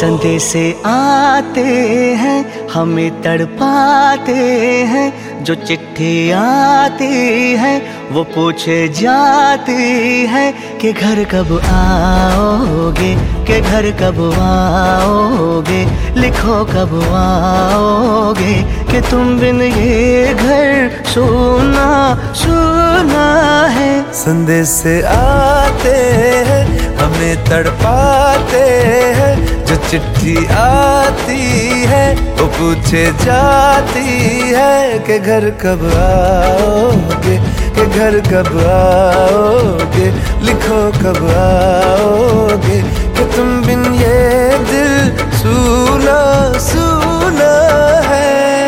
संदेशे आते हैं हमें तड़पाते हैं, जो चिट्ठी आती है वो पूछे जाती है कि घर कब आओगे, कि घर कब आओगे, लिखो कब आओगे, कि तुम बिन ये घर सुना सुना है। संदेशे आते हैं हमें तड़पाते हैं, जो चिट्ठी आती है वो पूछे जाती है कि घर कब आओगे, कि घर कब आओगे, लिखो कब आओगे, कि तुम बिन ये दिल सुना सुना है।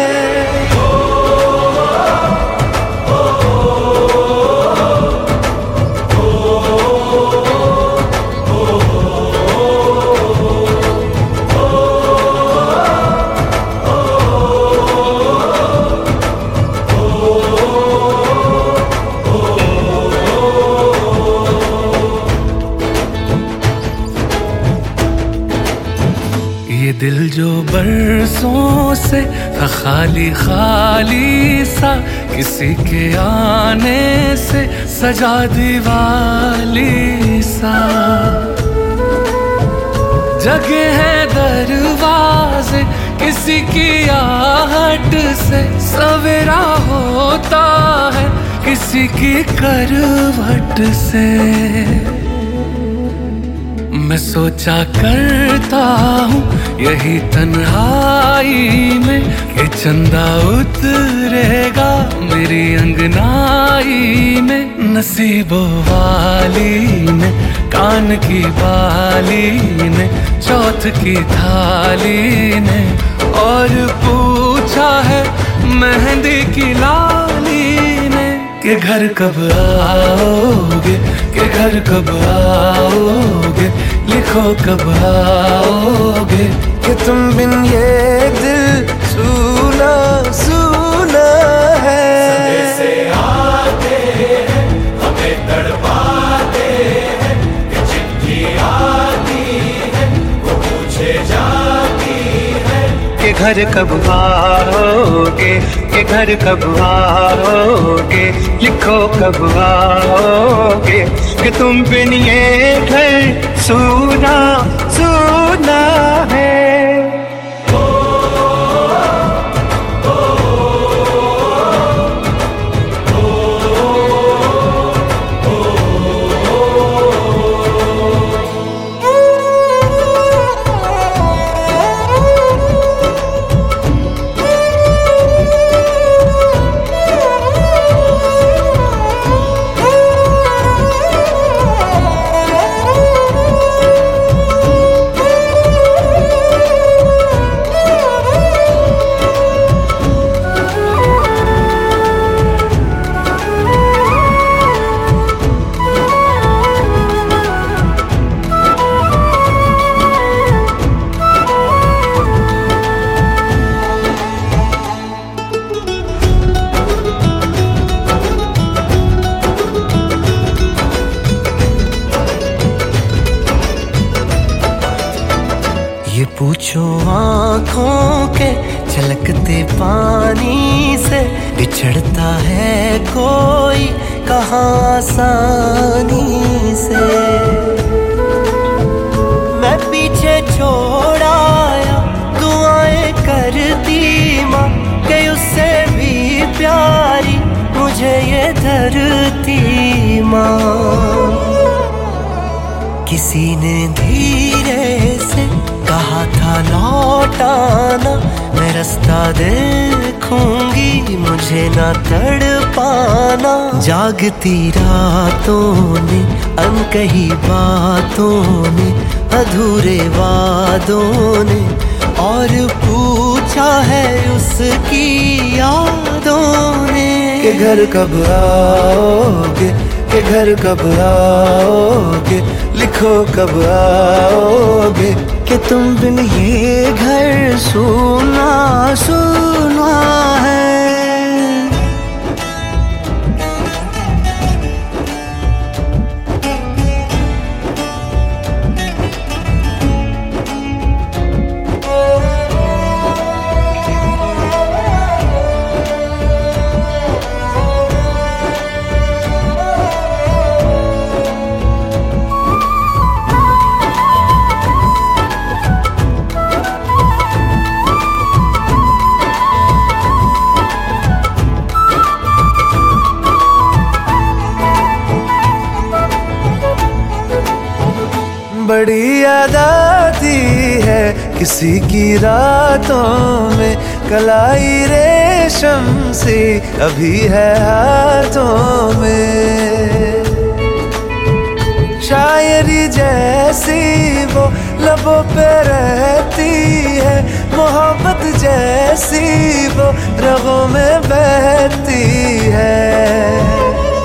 ये दिल जो बरसों से था खाली खाली सा, किसी के आने से सजा दीवाली सा, जगे हैं दरवाजे किसी की आहट से, सवेरा होता है किसी की करवट से। मैं सोचा करता हूँ यही तन्हाई में कि चंदा उतरेगा मेरी अंगनाई में, नसीबों वाली ने कान की बाली ने चौथ की थाली ने, और पूछा है मेहंदी की लाली ने कि घर कब आओगे, कि घर कब आओगे, लिखो कब आओगे, कि तुम बिन ये दिल सुना सुना है। संदेशे आते हैं हमें तड़पाते हैं, कि चिट्ठी आती है वो पूछे जाती है कि घर कब आओगे, कि घर कब आओगे, लिखो कब आओगे, कि तुम बिन ये घर सुना सुना है। ये पूछो आँखों के छलकते पानी से, बिछड़ता है कोई कहाँ आसानी से। मैं पीछे छोड़ आया दुआएं करती माँ, कि उससे भी प्यारी मुझे ये धरती माँ। किसी ने धीरे से कहा था लौट आना, मैं रास्ता देखूंगी मुझे ना तड़पाना। जागती रातों ने अनकही बातों ने, अधूरे वादों ने, और पूछा है उसकी यादों ने कि घर कब आओगे, कि घर कब आओगे, लिखो कब आओगे, कि तुम बिन ये घर सुना सुना है। बड़ी याद आती है किसी की रातों में, कलाई रेशम सी अभी है हाथों में। शायरी जैसी वो लबों पे रहती है, मोहब्बत जैसी वो रगों में बहती है।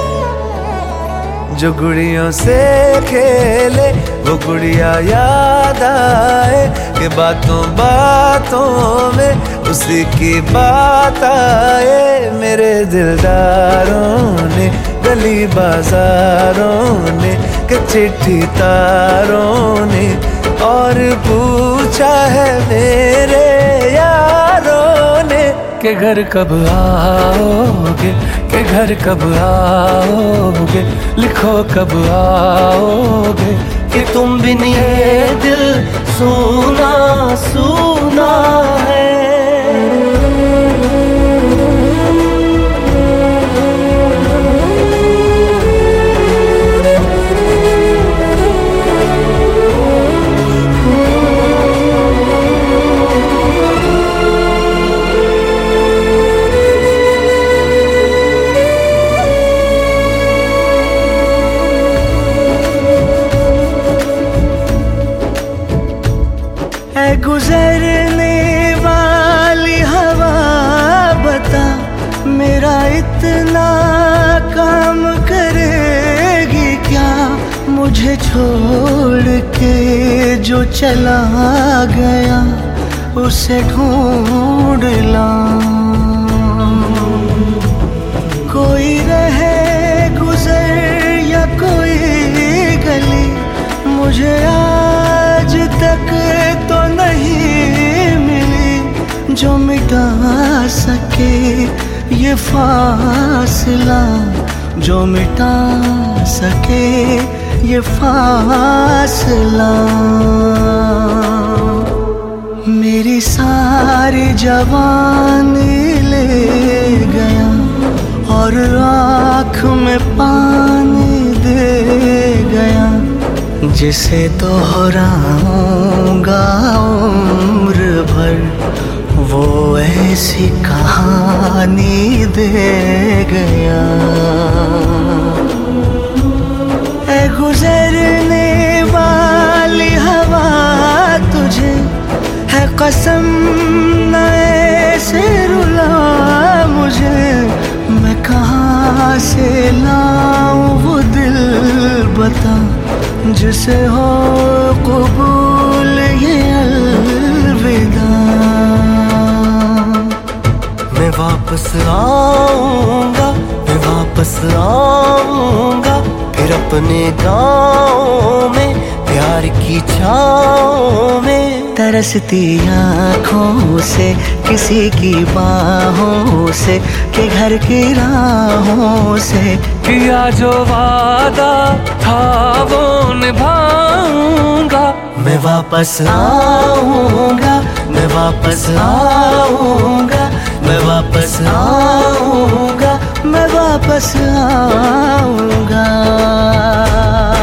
जो गुड़ियों से खेले वो गुड़िया याद आए, कि बातों बातों में उसी की बात आए। मेरे दिलदारों ने गली बाजारों ने कि चिट्ठी तारों ने और पूछा है मेरे यारों ने कि घर कब आओगे, कि घर कब आओगे, लिखो कब आओगे, कि तुम बिन ये दिल सूना सूना है। गुजरने वाली हवा बता, मेरा इतना काम करेगी क्या? मुझे छोड़ के जो चला गया उसे ढूंढ लाऊं। कोई रहे गुजर या कोई गली, मुझे आज तक तो नहीं मिली जो मिटा सके ये फासला, जो मिटा सके ये फासला। मेरी सारी जवानी ले गया और आँख में पानी दे गया, जिसे दोहराऊंगा उम्र भर वो ऐसी कहानी दे गया। ऐ गुजरने वाली हवा तुझे है कसम न ऐसे रुला मुझे, मैं कहाँ से लाऊं वो दिल बता, जिसे हो कबूल ये अलविदा। मैं वापस आऊंगा, मैं वापस आऊंगा, फिर अपने गाँव में प्यार की छाँव में। तरसती आँखों से किसी की बाहों से, कि घर की राहों से किया जो वादा था वो निभाऊंगा। मैं वापस आऊंगा, मैं वापस आऊंगा, मैं वापस आऊंगा, मैं वापस आऊंगा।